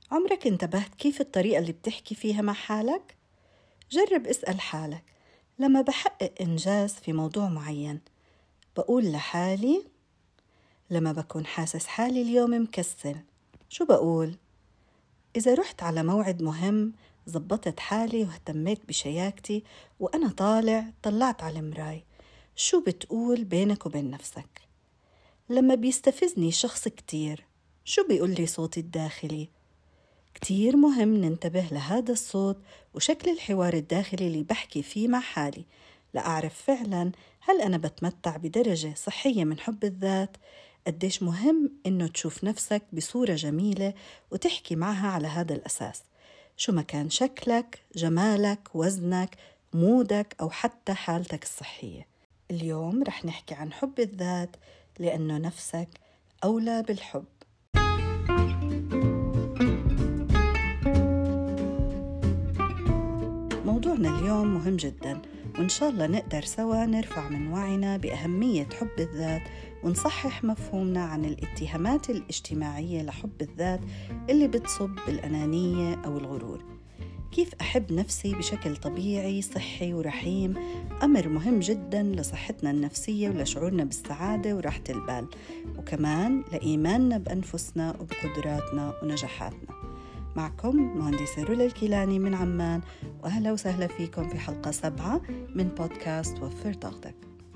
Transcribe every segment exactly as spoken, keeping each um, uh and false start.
عمرك انتبهت كيف الطريقة اللي بتحكي فيها مع حالك؟ جرب اسأل حالك، لما بحقق إنجاز في موضوع معين بقول لحالي لما بكون حاسس حالي اليوم مكسل شو بقول؟ إذا رحت على موعد مهم زبطت حالي واهتميت بشياكتي وأنا طالع طلعت على المراي شو بتقول بينك وبين نفسك؟ لما بيستفزني شخص كتير شو بيقول لي صوتي الداخلي؟ كتير مهم ننتبه لهذا الصوت وشكل الحوار الداخلي اللي بحكي فيه مع حالي لأعرف فعلا هل أنا بتمتع بدرجة صحية من حب الذات. قديش مهم إنه تشوف نفسك بصورة جميلة وتحكي معها على هذا الأساس، شو ما كان شكلك، جمالك، وزنك، مودك أو حتى حالتك الصحية. اليوم رح نحكي عن حب الذات لأنه نفسك أولى بالحب. موضوعنا اليوم مهم جدا، وإن شاء الله نقدر سوا نرفع من وعينا بأهمية حب الذات ونصحح مفهومنا عن الاتهامات الاجتماعية لحب الذات اللي بتصب بالأنانية أو الغرور. كيف أحب نفسي بشكل طبيعي صحي ورحيم أمر مهم جدا لصحتنا النفسية ولشعورنا بالسعادة وراحة البال، وكمان لإيماننا بأنفسنا وبقدراتنا ونجاحاتنا. معكم مهندسة رولا الكيلاني من عمان، وأهلا وسهلا فيكم في حلقة سبعة من بودكاست وفر طاقتك.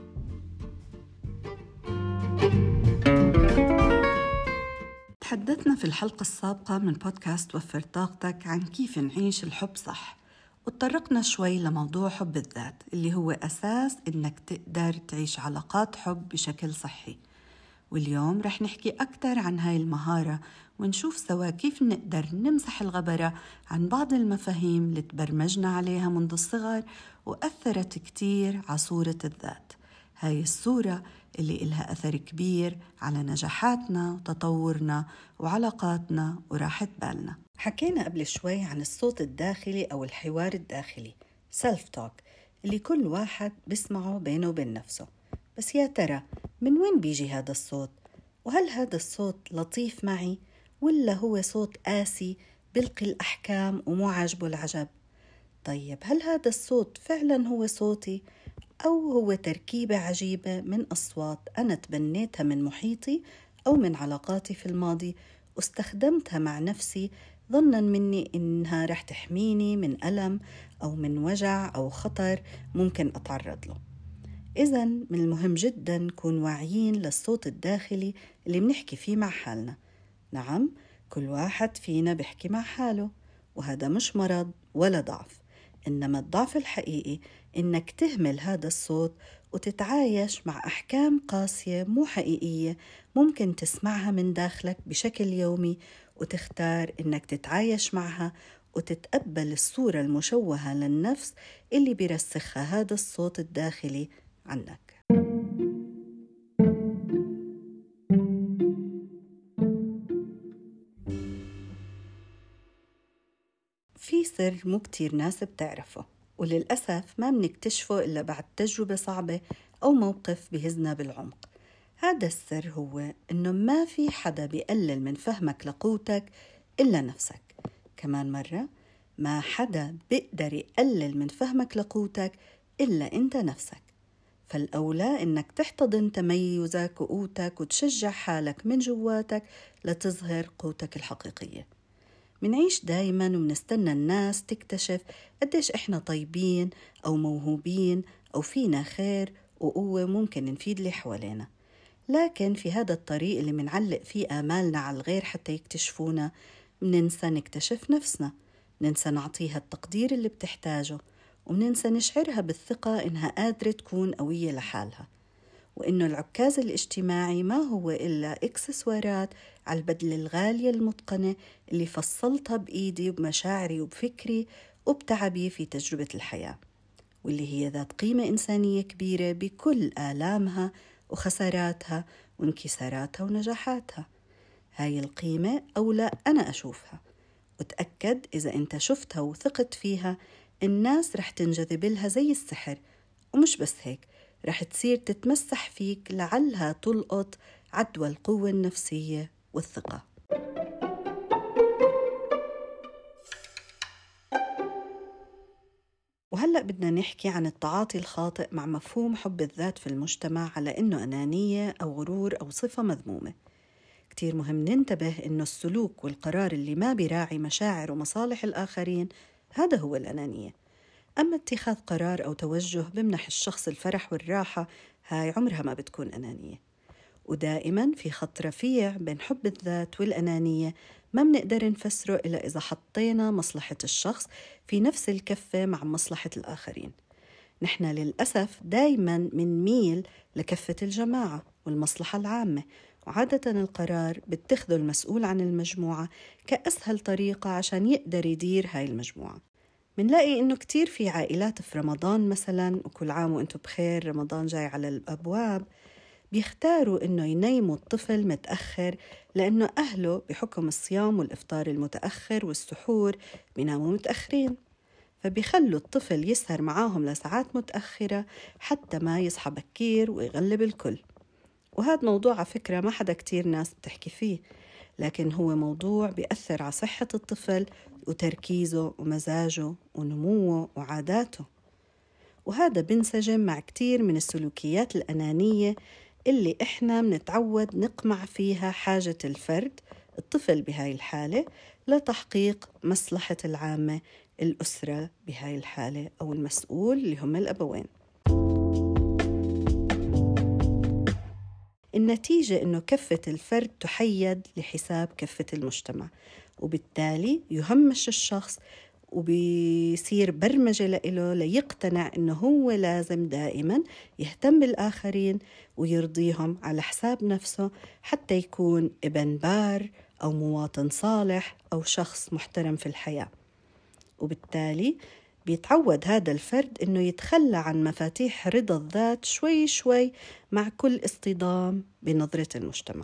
تحدثنا في الحلقة السابقة من بودكاست وفر طاقتك عن كيف نعيش الحب صح، وتطرقنا شوي لموضوع حب الذات اللي هو أساس إنك تقدر تعيش علاقات حب بشكل صحي. واليوم رح نحكي أكتر عن هاي المهارة ونشوف سوا كيف نقدر نمسح الغبرة عن بعض المفاهيم اللي تبرمجنا عليها منذ الصغر وأثرت كتير على صورة الذات. هاي الصورة اللي إلها أثر كبير على نجاحاتنا وتطورنا وعلاقاتنا وراحة بالنا. حكينا قبل شوي عن الصوت الداخلي أو الحوار الداخلي self talk اللي كل واحد بسمعه بينه وبين نفسه. بس يا ترى من وين بيجي هذا الصوت؟ وهل هذا الصوت لطيف معي ولا هو صوت قاسي بلقي الأحكام ومو عاجبه العجب؟ طيب هل هذا الصوت فعلا هو صوتي أو هو تركيبة عجيبة من أصوات أنا تبنيتها من محيطي أو من علاقاتي في الماضي واستخدمتها مع نفسي ظناً مني إنها رح تحميني من ألم أو من وجع أو خطر ممكن أتعرض له؟ إذن من المهم جداً نكون واعيين للصوت الداخلي اللي بنحكي فيه مع حالنا. نعم، كل واحد فينا بيحكي مع حاله، وهذا مش مرض ولا ضعف، إنما الضعف الحقيقي إنك تهمل هذا الصوت وتتعايش مع أحكام قاسية مو حقيقية ممكن تسمعها من داخلك بشكل يومي وتختار إنك تتعايش معها وتتقبل الصورة المشوهة للنفس اللي بيرسخها هذا الصوت الداخلي عنك. في سر مو كتير ناس بتعرفه، وللأسف ما بنكتشفه إلا بعد تجربة صعبة أو موقف بهزنا بالعمق. هذا السر هو إنه ما في حدا بيقلل من فهمك لقوتك إلا نفسك. كمان مرة، ما حدا بيقدر يقلل من فهمك لقوتك إلا أنت نفسك. فالأولى إنك تحتضن تميزك وقوتك وتشجع حالك من جواتك لتظهر قوتك الحقيقية. منعيش دايماً ومنستنى الناس تكتشف قديش إحنا طيبين أو موهوبين أو فينا خير وقوة ممكن نفيد اللي حوالينا، لكن في هذا الطريق اللي منعلق فيه آمالنا على الغير حتى يكتشفونا مننسى نكتشف نفسنا، مننسى نعطيها التقدير اللي بتحتاجه، ومننسى نشعرها بالثقة إنها قادرة تكون قوية لحالها، وإنه العكاز الاجتماعي ما هو إلا إكسسوارات على البدلة الغالية المتقنة اللي فصلتها بإيدي وبمشاعري وبفكري وبتعبي في تجربة الحياة، واللي هي ذات قيمة إنسانية كبيرة بكل آلامها وخساراتها وانكساراتها ونجاحاتها. هاي القيمة أولى أنا أشوفها، وتأكد إذا أنت شفتها وثقت فيها الناس رح تنجذب لها زي السحر، ومش بس هيك رح تصير تتمسح فيك لعلها تلقط عدوى القوة النفسية والثقة. هلأ بدنا نحكي عن التعاطي الخاطئ مع مفهوم حب الذات في المجتمع على إنه أنانية أو غرور أو صفة مذمومة. كتير مهم ننتبه إنه السلوك والقرار اللي ما بيراعي مشاعر ومصالح الآخرين هذا هو الأنانية. أما اتخاذ قرار أو توجه بمنح الشخص الفرح والراحة هاي عمرها ما بتكون أنانية. ودائما في خط رفيع بين حب الذات والأنانية ما بنقدر نفسره إلا إذا حطينا مصلحة الشخص في نفس الكفة مع مصلحة الآخرين. نحن للأسف دايما منميل لكفة الجماعة والمصلحة العامة، وعادة القرار بتخذه المسؤول عن المجموعة كأسهل طريقة عشان يقدر يدير هاي المجموعة. منلاقي إنه كتير في عائلات في رمضان مثلا، وكل عام وإنتو بخير، رمضان جاي على الأبواب، بيختاروا إنه ينيموا الطفل متأخر لأنه أهله بحكم الصيام والإفطار المتأخر والسحور بيناموا متأخرين، فبيخلوا الطفل يسهر معاهم لساعات متأخرة حتى ما يصحى بكير ويغلب الكل. وهذا موضوع على فكرة ما حدا كتير ناس بتحكي فيه، لكن هو موضوع بيأثر على صحة الطفل وتركيزه ومزاجه ونموه وعاداته. وهذا بنسجم مع كتير من السلوكيات الأنانية اللي إحنا منتعود نقمع فيها حاجة الفرد الطفل بهاي الحالة لتحقيق مصلحة العامة الأسرة بهاي الحالة أو المسؤول اللي هم الأبوين. النتيجة إنه كفة الفرد تحيد لحساب كفة المجتمع، وبالتالي يهمش الشخص وبيصير برمجة له ليقتنع إنه هو لازم دائما يهتم بالآخرين ويرضيهم على حساب نفسه حتى يكون ابن بار أو مواطن صالح أو شخص محترم في الحياة. وبالتالي بيتعود هذا الفرد إنه يتخلى عن مفاتيح رضا الذات شوي شوي مع كل اصطدام بنظرة المجتمع.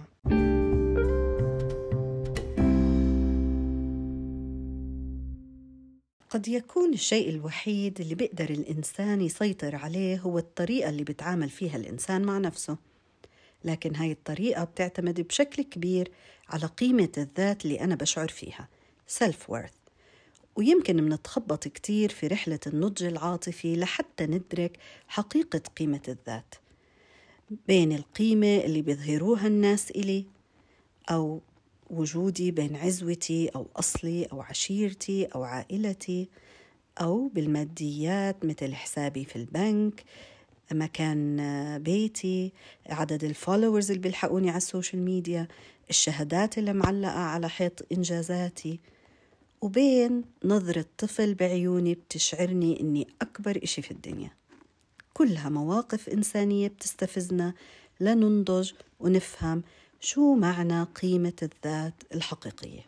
قد يكون الشيء الوحيد اللي بيقدر الإنسان يسيطر عليه هو الطريقة اللي بيتعامل فيها الإنسان مع نفسه، لكن هاي الطريقة بتعتمد بشكل كبير على قيمة الذات اللي أنا بشعر فيها self-worth. ويمكن منتخبط كتير في رحلة النضج العاطفي لحتى ندرك حقيقة قيمة الذات بين القيمة اللي بيظهروها الناس إلي أو وجودي بين عزوتي أو أصلي أو عشيرتي أو عائلتي، أو بالماديات مثل حسابي في البنك، مكان بيتي، عدد الفولورز اللي بيلحقوني على السوشيال ميديا، الشهادات اللي معلقة على حيط إنجازاتي، وبين نظرة طفل بعيوني بتشعرني إني أكبر إشي في الدنيا. كلها مواقف إنسانية بتستفزنا لننضج ونفهم شو معنى قيمة الذات الحقيقية.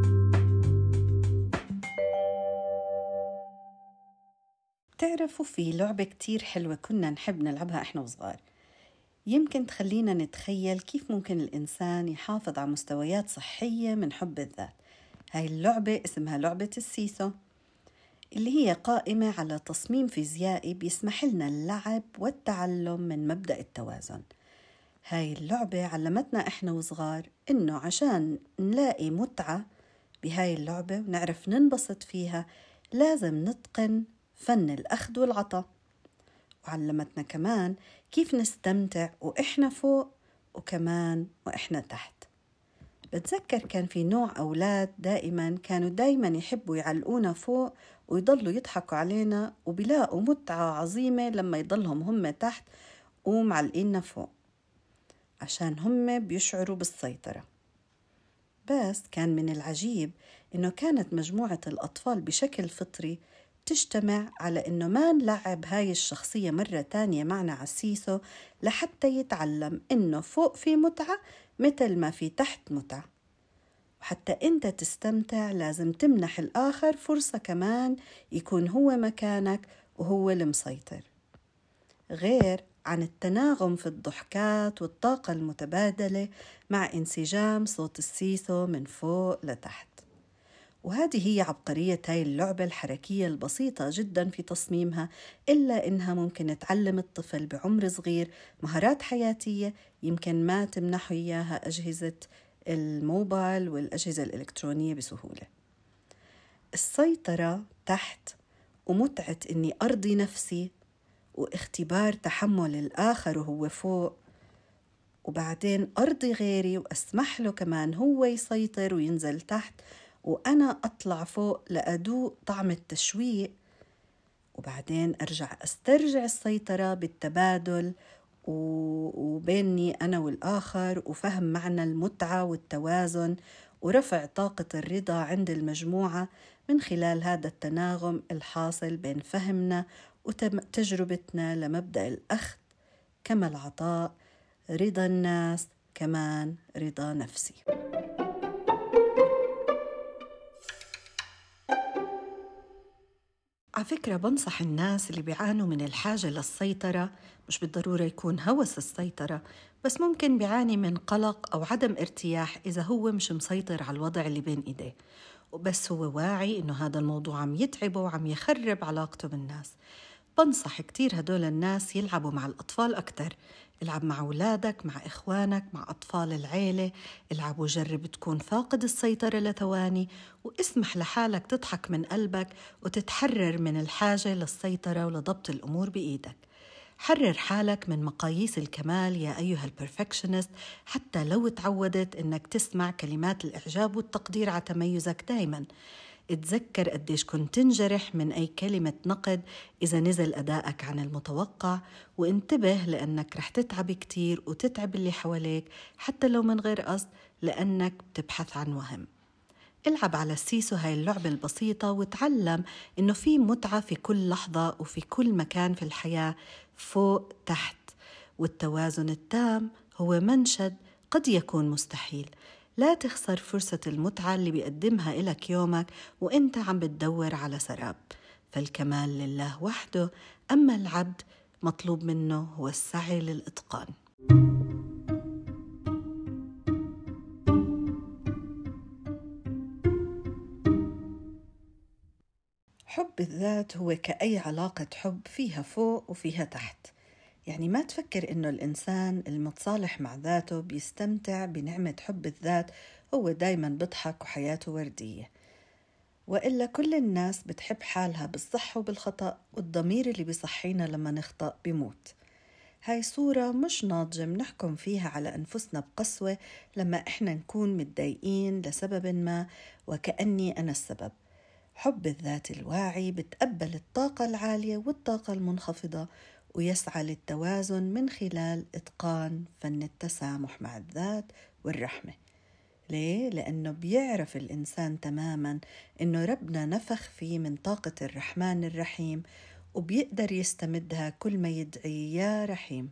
تعرفوا في لعبة كتير حلوة كنا نحب نلعبها إحنا وصغار، يمكن تخلينا نتخيل كيف ممكن الإنسان يحافظ على مستويات صحية من حب الذات. هاي اللعبة اسمها لعبة السيسو، اللي هي قائمة على تصميم فيزيائي بيسمح لنا اللعب والتعلم من مبدأ التوازن. هاي اللعبة علمتنا إحنا وصغار إنه عشان نلاقي متعة بهاي اللعبة ونعرف ننبسط فيها لازم نتقن فن الأخذ والعطاء. وعلمتنا كمان كيف نستمتع وإحنا فوق وكمان وإحنا تحت. بتذكر كان في نوع أولاد دائما كانوا دائما يحبوا يعلقونا فوق ويضلوا يضحكوا علينا، وبيلاقوا متعة عظيمة لما يضلهم هم تحت ومعلقيننا فوق عشان هم بيشعروا بالسيطرة. بس كان من العجيب إنه كانت مجموعة الأطفال بشكل فطري تجتمع على إنه ما نلعب هاي الشخصية مرة تانية معنا على السيسو لحتى يتعلم إنه فوق في متعة مثل ما في تحت متعة، وحتى أنت تستمتع لازم تمنح الآخر فرصة كمان يكون هو مكانك وهو المسيطر، غير عن التناغم في الضحكات والطاقة المتبادلة مع انسجام صوت السيسو من فوق لتحت. وهذه هي عبقرية هاي اللعبة الحركية البسيطة جدا في تصميمها، إلا إنها ممكن تعلم الطفل بعمر صغير مهارات حياتية يمكن ما تمنحه إياها أجهزة الموبايل والأجهزة الإلكترونية بسهولة. السيطرة تحت ومتعة إني أرضي نفسي واختبار تحمل الآخر وهو فوق، وبعدين أرضي غيري وأسمح له كمان هو يسيطر وينزل تحت وأنا أطلع فوق لأدوق طعم التشويق، وبعدين أرجع أسترجع السيطرة بالتبادل وبيني أنا والآخر، وفهم معنى المتعة والتوازن ورفع طاقة الرضا عند المجموعة من خلال هذا التناغم الحاصل بين فهمنا وتجربتنا لمبدأ الأخذ كما العطاء، رضا الناس كمان رضا نفسي. على فكرة بنصح الناس اللي بيعانوا من الحاجة للسيطرة، مش بالضرورة يكون هوس السيطرة، بس ممكن بيعاني من قلق أو عدم ارتياح إذا هو مش مسيطر على الوضع اللي بين إيديه، وبس هو واعي إنه هذا الموضوع عم يتعبه وعم يخرب علاقته بالناس. بنصح كتير هدول الناس يلعبوا مع الأطفال أكتر، العب مع أولادك، مع إخوانك، مع أطفال العيلة، العب وجرب تكون فاقد السيطرة لثواني، واسمح لحالك تضحك من قلبك وتتحرر من الحاجة للسيطرة ولضبط الأمور بإيدك. حرر حالك من مقاييس الكمال يا أيها البرفكشنست، حتى لو تعودت إنك تسمع كلمات الإعجاب والتقدير على تميزك دايماً. اتذكر قديش كنت تنجرح من أي كلمة نقد إذا نزل أدائك عن المتوقع، وانتبه لأنك رح تتعب كتير وتتعب اللي حواليك حتى لو من غير قصد، لأنك بتبحث عن وهم. العب على السيسو هاي اللعبة البسيطة وتعلم إنه في متعة في كل لحظة وفي كل مكان في الحياة، فوق تحت، والتوازن التام هو منشد قد يكون مستحيل. لا تخسر فرصة المتعة اللي بيقدمها إلك يومك وإنت عم بتدور على سراب، فالكمال لله وحده، أما العبد مطلوب منه هو السعي للإتقان. حب الذات هو كأي علاقة حب، فيها فوق وفيها تحت. يعني ما تفكر إنه الإنسان المتصالح مع ذاته بيستمتع بنعمة حب الذات هو دايما بضحك وحياته وردية، وإلا كل الناس بتحب حالها بالصح وبالخطأ، والضمير اللي بيصحينا لما نخطأ بيموت. هاي صورة مش ناضجة منحكم فيها على أنفسنا بقسوة لما إحنا نكون متضايقين لسبب ما وكأني أنا السبب. حب الذات الواعي بتقبل الطاقة العالية والطاقة المنخفضة، ويسعى للتوازن من خلال إتقان فن التسامح مع الذات والرحمة. ليه؟ لأنه بيعرف الإنسان تماماً إنه ربنا نفخ فيه من طاقة الرحمن الرحيم، وبيقدر يستمدها كل ما يدعي يا رحيم.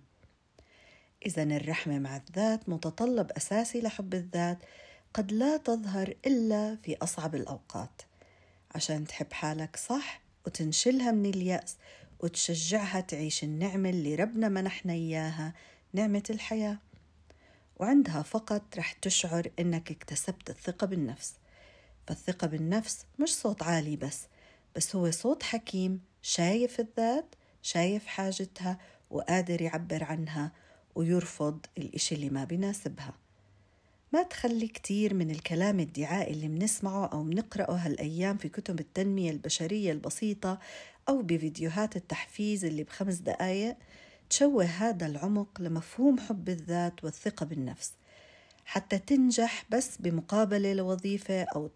إذن الرحمة مع الذات متطلب أساسي لحب الذات قد لا تظهر إلا في أصعب الأوقات، عشان تحب حالك صح وتنشلها من اليأس وتشجعها تعيش النعمة اللي ربنا منحنا إياها، نعمة الحياة. وعندها فقط رح تشعر إنك اكتسبت الثقة بالنفس. فالثقة بالنفس مش صوت عالي بس، بس هو صوت حكيم شايف الذات، شايف حاجتها وقادر يعبر عنها ويرفض الإشي اللي ما بيناسبها. ما تخلي كتير من الكلام الدعائي اللي بنسمعه أو بنقرأه هالأيام في كتب التنمية البشرية البسيطة أو بفيديوهات التحفيز اللي بخمس دقايق تشوه هذا العمق لمفهوم حب الذات والثقة بالنفس، حتى تنجح بس بمقابلة لوظيفة أو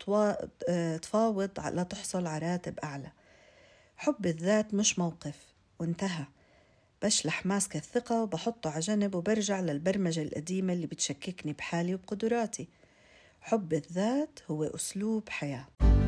تفاوض لا تحصل على راتب أعلى. حب الذات مش موقف وانتهى، بشلح ماسك الثقة وبحطه على جنب وبرجع للبرمجة القديمة اللي بتشككني بحالي وبقدراتي. حب الذات هو أسلوب حياة.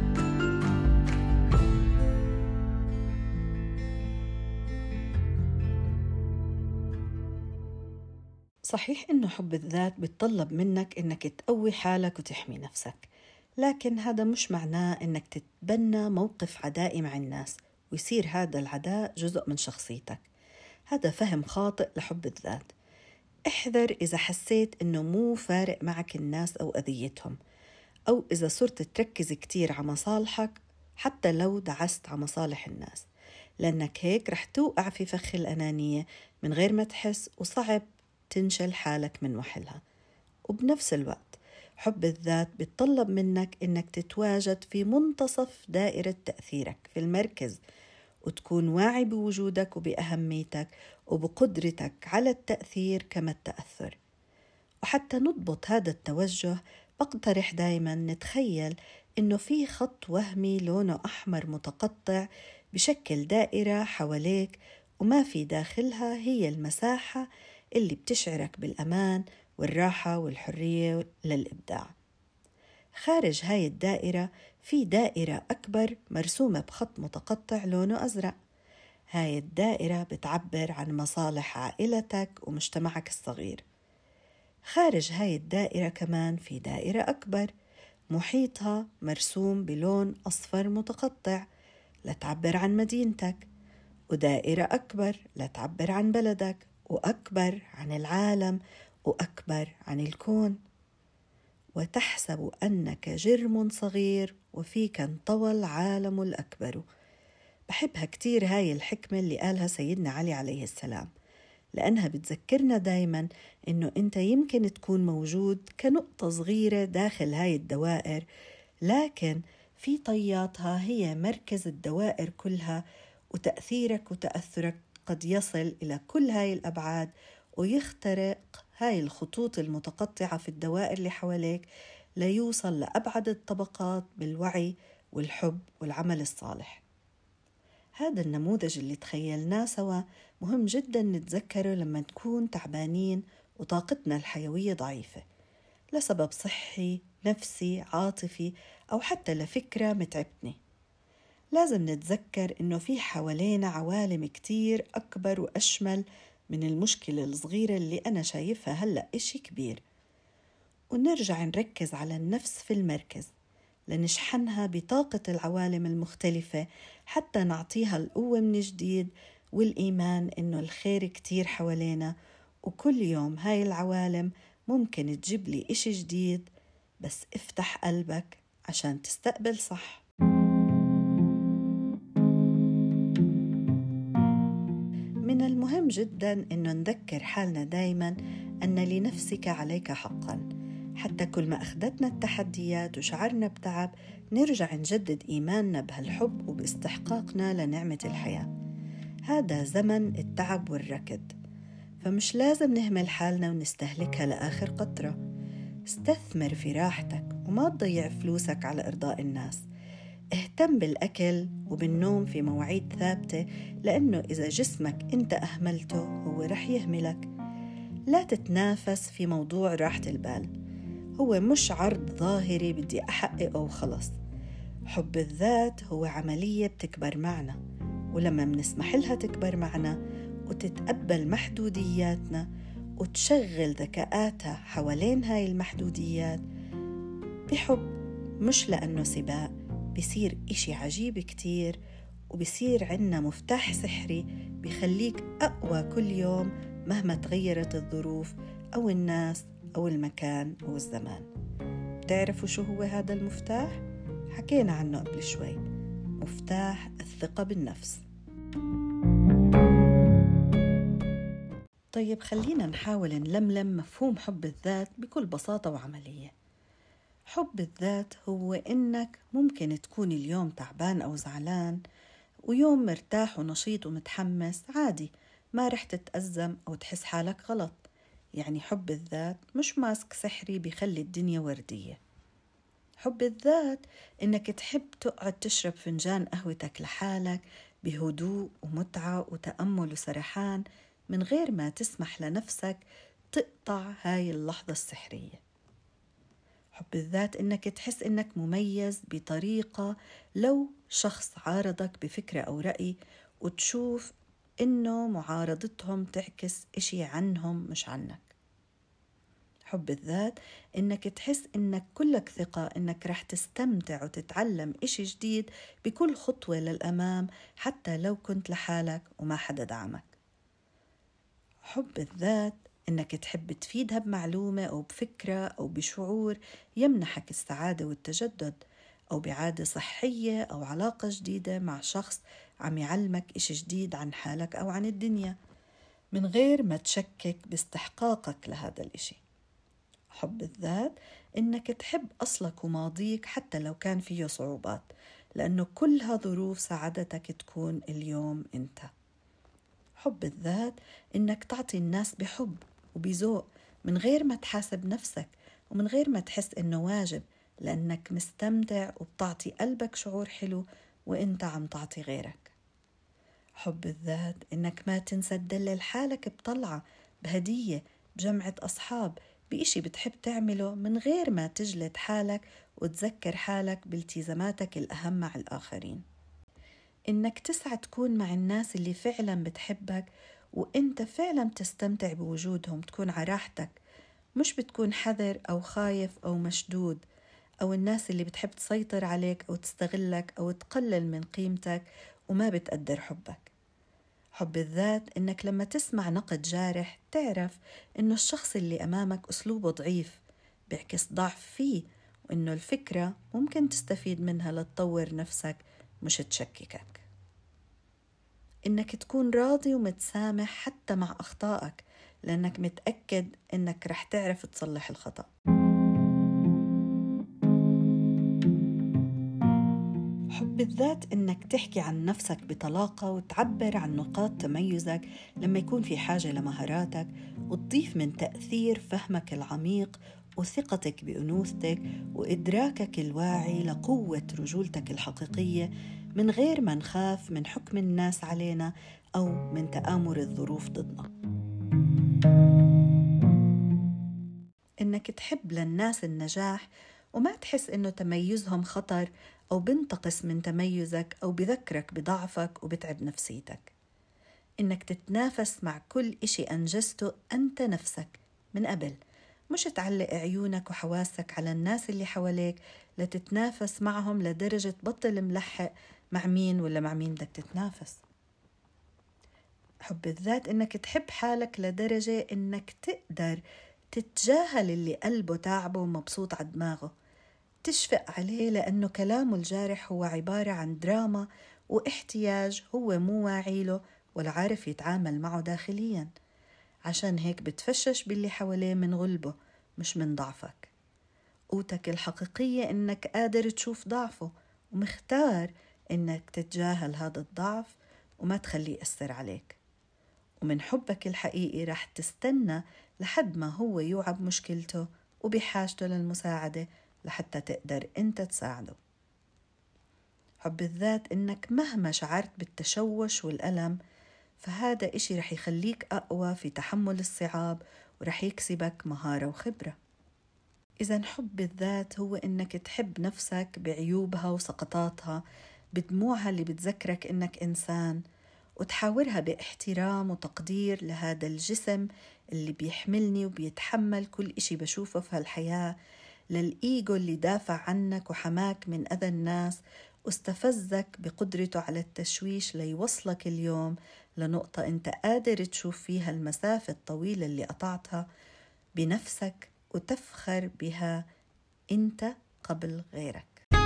صحيح إنه حب الذات بيتطلب منك إنك تقوي حالك وتحمي نفسك، لكن هذا مش معناه إنك تتبنى موقف عدائي مع الناس ويصير هذا العداء جزء من شخصيتك. هذا فهم خاطئ لحب الذات. احذر إذا حسيت إنه مو فارق معك الناس أو أذيتهم، أو إذا صرت تركز كتير على مصالحك حتى لو دعست على مصالح الناس، لأنك هيك رح توقع في فخ الأنانية من غير ما تحس، وصعب تنشل حالك من محلها. وبنفس الوقت حب الذات بيتطلب منك إنك تتواجد في منتصف دائرة تأثيرك، في المركز، وتكون واعي بوجودك وبأهميتك وبقدرتك على التأثير كما التأثر. وحتى نضبط هذا التوجه بقترح دايما نتخيل إنه في خط وهمي لونه أحمر متقطع بشكل دائرة حواليك، وما في داخلها هي المساحة اللي بتشعرك بالأمان والراحة والحرية للإبداع. خارج هاي الدائرة في دائرة أكبر مرسومة بخط متقطع لونه أزرق. هاي الدائرة بتعبر عن مصالح عائلتك ومجتمعك الصغير. خارج هاي الدائرة كمان في دائرة أكبر محيطها مرسوم بلون أصفر متقطع لتعبر عن مدينتك، ودائرة أكبر لتعبر عن بلدك، وأكبر عن العالم، وأكبر عن الكون. وتحسب أنك جرم صغير وفيك انطوى العالم الأكبر. بحبها كتير هاي الحكمة اللي قالها سيدنا علي عليه السلام، لأنها بتذكرنا دايما إنه أنت يمكن تكون موجود كنقطة صغيرة داخل هاي الدوائر، لكن في طياتها هي مركز الدوائر كلها، وتأثيرك وتأثرك قد يصل إلى كل هاي الأبعاد ويخترق هاي الخطوط المتقطعة في الدوائر اللي حواليك ليوصل لأبعد الطبقات بالوعي والحب والعمل الصالح. هذا النموذج اللي تخيلناه سوا مهم جدا نتذكره لما نكون تعبانين وطاقتنا الحيوية ضعيفة لسبب صحي، نفسي، عاطفي، أو حتى لفكرة متعبتني. لازم نتذكر إنه في حوالينا عوالم كتير أكبر وأشمل من المشكلة الصغيرة اللي أنا شايفها هلأ إشي كبير، ونرجع نركز على النفس في المركز لنشحنها بطاقة العوالم المختلفة حتى نعطيها القوة من جديد والإيمان إنه الخير كتير حوالينا، وكل يوم هاي العوالم ممكن تجيب لي إشي جديد، بس افتح قلبك عشان تستقبل صح. من المهم جدا إنه نذكر حالنا دايما أن لنفسك عليك حقا. حتى كل ما أخذتنا التحديات وشعرنا بتعب نرجع نجدد إيماننا بهالحب وباستحقاقنا لنعمة الحياة. هذا زمن التعب والركض، فمش لازم نهمل حالنا ونستهلكها لآخر قطرة. استثمر في راحتك وما تضيع فلوسك على إرضاء الناس. اهتم بالأكل وبالنوم في مواعيد ثابتة، لأنه إذا جسمك أنت أهملته هو رح يهملك. لا تتنافس في موضوع راحة البال، هو مش عرض ظاهري بدي أحققه وخلص. حب الذات هو عملية بتكبر معنا، ولما منسمح لها تكبر معنا وتتقبل محدودياتنا وتشغل ذكاءاتها حوالين هاي المحدوديات بحب مش لأنه سباق، بيصير إشي عجيب كتير، وبيصير عنا مفتاح سحري بيخليك أقوى كل يوم مهما تغيرت الظروف أو الناس أو المكان أو الزمان. بتعرفوا شو هو هذا المفتاح؟ حكينا عنه قبل شوي، مفتاح الثقة بالنفس. طيب خلينا نحاول نلملم مفهوم حب الذات بكل بساطة وعملية. حب الذات هو إنك ممكن تكون اليوم تعبان أو زعلان، ويوم مرتاح ونشيط ومتحمس عادي، ما رح تتأزم أو تحس حالك غلط. يعني حب الذات مش ماسك سحري بيخلي الدنيا وردية. حب الذات إنك تحب تقعد تشرب فنجان قهوتك لحالك بهدوء ومتعة وتأمل وسرحان من غير ما تسمح لنفسك تقطع هاي اللحظة السحرية. حب الذات إنك تحس إنك مميز بطريقة لو شخص عارضك بفكرة أو رأي، وتشوف إنه معارضتهم تعكس إشي عنهم مش عنك. حب الذات إنك تحس إنك كلك ثقة إنك رح تستمتع وتتعلم إشي جديد بكل خطوة للأمام حتى لو كنت لحالك وما حدا دعمك. حب الذات إنك تحب تفيدها بمعلومة أو بفكرة أو بشعور يمنحك السعادة والتجدد، أو بعادة صحية أو علاقة جديدة مع شخص عم يعلمك إشي جديد عن حالك أو عن الدنيا من غير ما تشكك باستحقاقك لهذا الإشي. حب الذات إنك تحب أصلك وماضيك حتى لو كان فيه صعوبات، لأنه كلها ظروف ساعدتك تكون اليوم أنت. حب الذات إنك تعطي الناس بحب وبذوق من غير ما تحاسب نفسك ومن غير ما تحس إنه واجب، لأنك مستمتع وبتعطي قلبك شعور حلو وإنت عم تعطي غيرك. حب الذات إنك ما تنسى تدلل حالك بطلعة، بهدية، بجمعة أصحاب، بإشي بتحب تعمله من غير ما تجلد حالك وتذكر حالك بالتزاماتك الأهم مع الآخرين. إنك تسعى تكون مع الناس اللي فعلا بتحبك وإنت فعلا تستمتع بوجودهم، تكون على راحتك، مش بتكون حذر أو خايف أو مشدود، أو الناس اللي بتحب تسيطر عليك أو تستغلك أو تقلل من قيمتك وما بتقدر حبك. حب الذات إنك لما تسمع نقد جارح تعرف إنه الشخص اللي أمامك أسلوبه ضعيف بيعكس ضعف فيه، وإنه الفكرة ممكن تستفيد منها لتطور نفسك مش تشككك. إنك تكون راضي ومتسامح حتى مع أخطائك، لأنك متأكد إنك رح تعرف تصلح الخطأ. حب الذات إنك تحكي عن نفسك بطلاقة وتعبر عن نقاط تميزك لما يكون في حاجة لمهاراتك، وتضيف من تأثير فهمك العميق وثقتك بأنوثتك وإدراكك الواعي لقوة رجولتك الحقيقية، من غير ما نخاف من حكم الناس علينا أو من تآمر الظروف ضدنا. إنك تحب للناس النجاح وما تحس إنه تميزهم خطر أو بنتقص من تميزك أو بذكرك بضعفك وبتعب نفسيتك. إنك تتنافس مع كل إشي أنجزته أنت نفسك من قبل، مش تعلق عيونك وحواسك على الناس اللي حواليك لتتنافس معهم لدرجة بطل ملحق مع مين ولا مع مين بدك تتنافس. حب الذات إنك تحب حالك لدرجة إنك تقدر تتجاهل اللي قلبه تعبه ومبسوط على دماغه، تشفق عليه لأنه كلامه الجارح هو عبارة عن دراما واحتياج هو مو واعي له ولا عارف يتعامل معه داخلياً، عشان هيك بتفشش باللي حواليه من غلبه مش من ضعفك. قوتك الحقيقية إنك قادر تشوف ضعفه ومختار إنك تتجاهل هذا الضعف وما تخليه يأثر عليك. ومن حبك الحقيقي رح تستنى لحد ما هو يوعى بمشكلته وبحاجته للمساعدة لحتى تقدر أنت تساعده. حب الذات إنك مهما شعرت بالتشوش والألم فهذا إشي رح يخليك أقوى في تحمل الصعاب ورح يكسبك مهارة وخبرة. إذن حب الذات هو إنك تحب نفسك بعيوبها وسقطاتها، بدموعها اللي بتذكرك إنك إنسان، وتحاورها باحترام وتقدير لهذا الجسم اللي بيحملني وبيتحمل كل إشي بشوفه في هالحياة، للإيجو اللي دافع عنك وحماك من أذى الناس واستفزك بقدرته على التشويش ليوصلك اليوم لنقطة أنت قادر تشوف فيها المسافة الطويلة اللي قطعتها بنفسك وتفخر بها أنت قبل غيرك.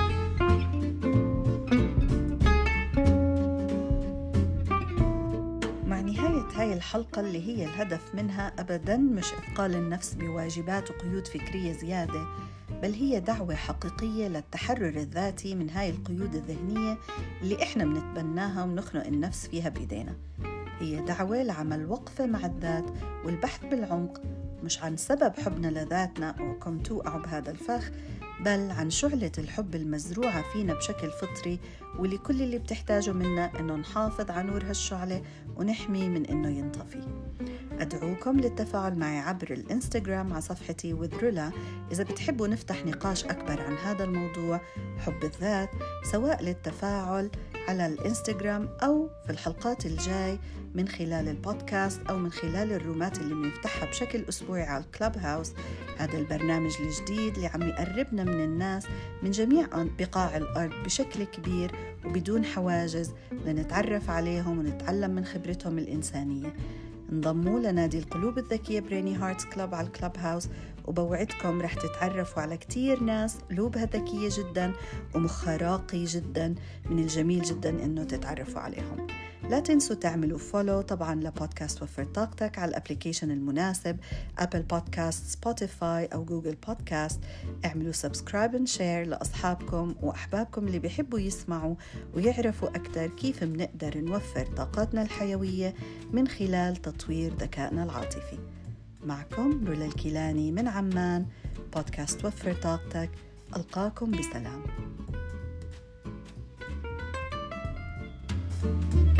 مع نهاية هاي الحلقة اللي هي الهدف منها أبداً مش إثقال النفس بواجبات وقيود فكرية زيادة، بل هي دعوة حقيقية للتحرر الذاتي من هاي القيود الذهنية اللي إحنا بنتبناها ونخنق النفس فيها بإيدينا. هي دعوة لعمل وقفة مع الذات والبحث بالعمق، مش عن سبب حبنا لذاتنا أو كم توقعوا بهذا الفخ، بل عن شعلة الحب المزروعة فينا بشكل فطري، واللي كل اللي بتحتاجه منا إنه نحافظ على نور هالشعلة ونحمي من إنه ينطفي. أدعوكم للتفاعل معي عبر الإنستغرام على صفحتي with Rula إذا بتحبوا نفتح نقاش أكبر عن هذا الموضوع حب الذات، سواء للتفاعل على الإنستغرام أو في الحلقات الجاي من خلال البودكاست أو من خلال الرومات اللي بنفتحها بشكل أسبوعي على الكلاب هاوس، هذا البرنامج الجديد اللي عم يقربنا من الناس من جميع بقاع الأرض بشكل كبير وبدون حواجز لنتعرف عليهم ونتعلم من خبرتهم الإنسانية. انضموا لنادي القلوب الذكية بريني هارتس كلاب على الكلاب هاوس وبوعدكم رح تتعرفوا على كتير ناس قلوبها ذكية جدا ومخها راقي جدا، من الجميل جدا إنه تتعرفوا عليهم. لا تنسوا تعملوا فولو طبعا لبودكاست وفر طاقتك على الابليكيشن المناسب، أبل بودكاست، سبوتيفاي أو جوجل بودكاست. اعملوا سبسكرايب وشير لأصحابكم وأحبابكم اللي بيحبوا يسمعوا ويعرفوا أكثر كيف بنقدر نوفر طاقتنا الحيوية من خلال تطوير ذكائنا العاطفي. معكم رولا الكيلاني من عمان، بودكاست وفر طاقتك. ألقاكم بسلام.